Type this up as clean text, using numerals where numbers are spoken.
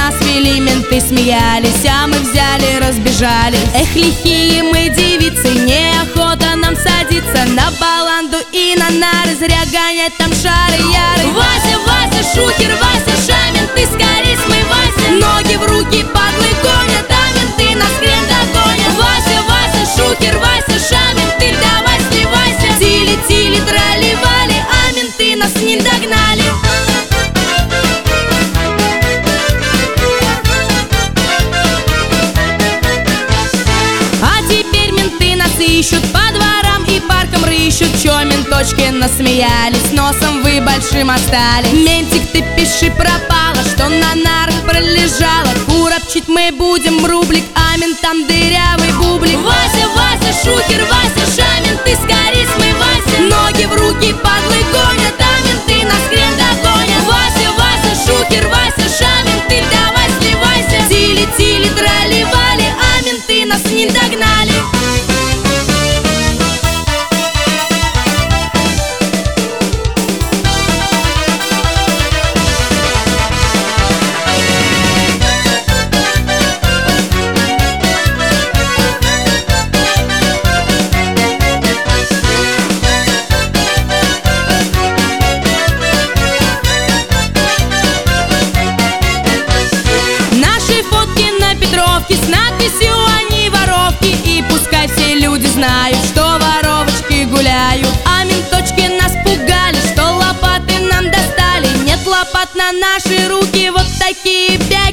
нас вели, менты смеялись, а мы взяли, разбежались. Эх, лихие мы девицы, неохота нам садиться на баланду и на нары, зря гонять там шары яры. Вася, Вася, шухер, Вася, шамин, ты скорей смывайся. Ноги в руки падлы гонят, а менты нас хрен догонят. Вася, Вася, шухер, Вася, шамин, ты давай сливайся. Тили-тили, трали-вали, а менты нас не догнали. Ищут по дворам и паркам рыщут. Чё, менточки насмеялись, носом вы большим остались. Ментик, ты пиши пропала, что на нарах пролежала. Куропчить мы будем рублик, а ментам дырявый бублик. Вася, Вася, шухер, Вася, шамин, ты скорей смывайся. Ноги в руки падлы гонят, а менты нас хрен догонят. Вася, Вася, шухер, Вася, шамин, ты давай сливайся. Тили-тили, трали-вали, а менты нас не догнали. С надписью «Они воровки», и пускай все люди знают, что воровочки гуляют. А менточки нас пугали, что лопаты нам достали. Нет лопат на наши руки, вот такие 5